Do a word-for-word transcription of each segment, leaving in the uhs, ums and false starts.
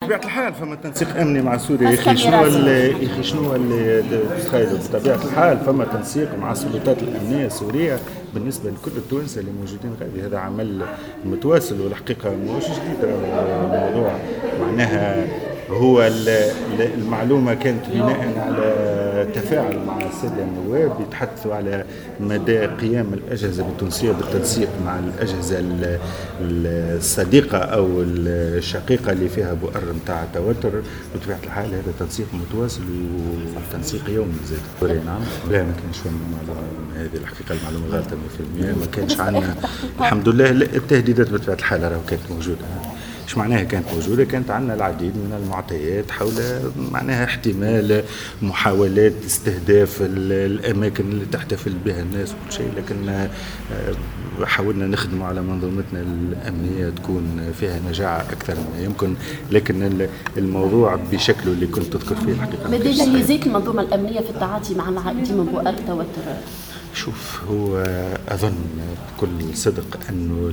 بطبيعه الحال فما تنسيق امني مع سوريا. يا اخي شنو اللي يا اخي شنو اللي تخيلوا بطبيعه الحال فما تنسيق مع السلطات الامنيه السوريه بالنسبه لكل التوانسه اللي موجودين غادي. هذا عمل متواصل والحقيقه مش جديد الموضوع. معناها هو المعلومة كانت بناء على تفاعل مع السادة النواب يتحدثوا على مدى قيام الأجهزة التونسية بالتنسيق مع الأجهزة الصديقة أو الشقيقة اللي فيها بؤر متاع توتر. بطبيعة الحال هذا تنسيق متواصل وتنسيق يومي زاد. نعم لا ما كانش معلومة هذه الحقيقة المعلومة غلطة مية بالمية. ما كانش عندنا الحمد لله التهديدات بطبيعة الحال راهو كانت موجودة. ايش معناها كانت موجوده؟ كانت عندنا العديد من المعطيات حول معناها احتمال محاولات استهداف الاماكن اللي تحتفل بها الناس وكل شيء، لكن حاولنا نخدم على منظومتنا الامنيه تكون فيها نجاعه اكثر ما يمكن. لكن الموضوع بشكله اللي كنت تذكر فيه الحقيقه ماذا يزيد المنظومه الامنيه في التعاطي مع العائدين من بؤر التوتر؟ شوف هو أظن بكل صدق أنه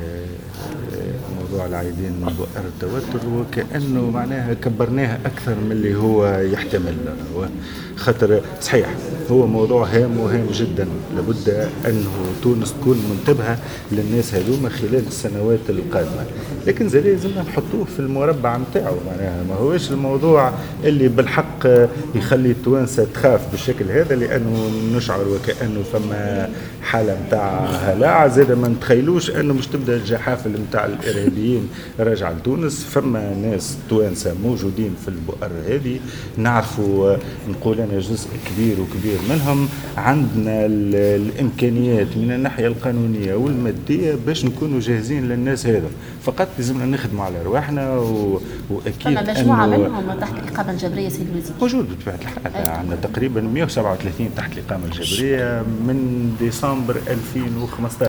موضوع العائدين من بؤر التوتر وكأنه معناها كبرناها أكثر من اللي هو يحتمل. خاطر صحيح هو موضوع هام وهام جدا. لابد أنه تونس تكون منتبهة للناس هذوما خلال السنوات القادمة، لكن زي لازمنا نحطوه في المربع متاعه. معناها ما هوش الموضوع اللي بالحق يخلي التوانسة تخاف بالشكل هذا، لأنه نشعر وكأنه فما حالة متاع هلاع. زاد ما نتخيلوش أنه مش تبدأ الجحافل متاع الإرهابيين راجعة لتونس. فما ناس توانسة موجودين في البؤر هذه نعرفوا، نقول أنا جزء كبير وكبير منهم عندنا الإمكانيات من الناحية القانونية والمادية باش نكونوا جاهزين للناس هذا. فقط لازمنا نخدموا على رواحنا و... وأكيد فما مجموعة منهم تحت الإقامة الجبرية سيد الوزير موجود بطبيعة الحال. عندنا تقريبا مئة وسبعة وثلاثين تحت الإقامة الجبرية من ديسمبر ألفين وخمسة عشر.